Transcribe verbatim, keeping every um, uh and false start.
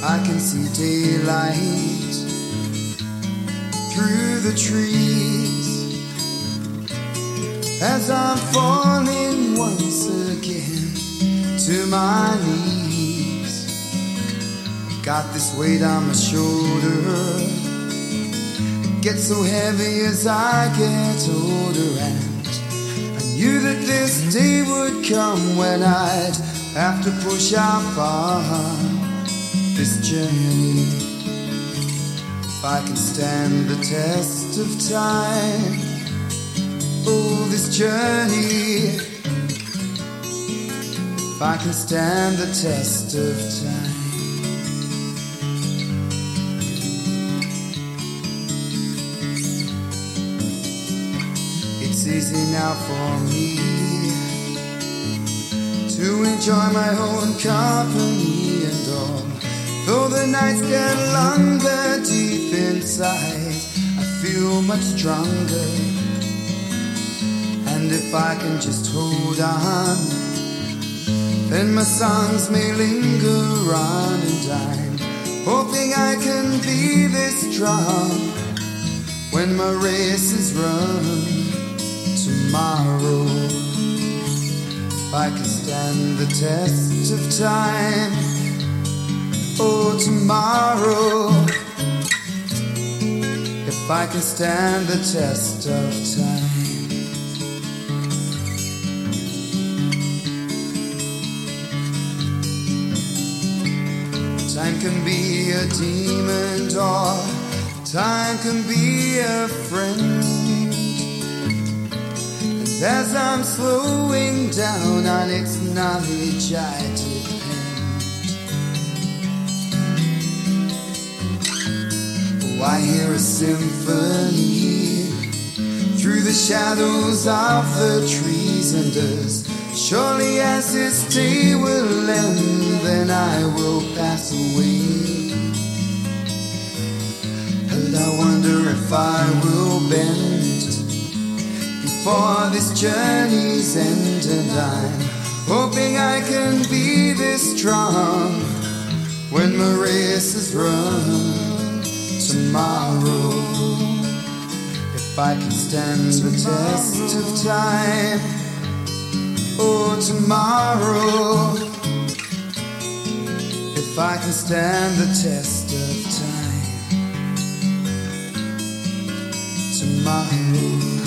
I can see daylight through the trees as I'm falling once again to my knees. Got this weight on my shoulder, it gets so heavy as I get older, and I knew that this day would come when I'd have to push out far this journey. If I can stand the test of time, oh, this journey. If I can stand the test of time. It's easy now for me to enjoy my own company and all. Though the nights get longer, deep inside I feel much stronger. And if I can just hold on, then my songs may linger on, and I'm hoping I can be this strong when my race is run tomorrow. If I can stand the test of time, oh, tomorrow. If I can stand the test of time. Time can be a demon, or time can be a friend. And as I'm slowing down on its knowledge, I depend. Oh, I hear a symphony through the shadows of the trees, and as surely as this day will end, then I will pass away. And I wonder if I will bend before this journey's end, and I'm hoping I can be this strong when my race is run tomorrow. If I can stand the test of time, oh, tomorrow. If I can stand the test of time, tomorrow.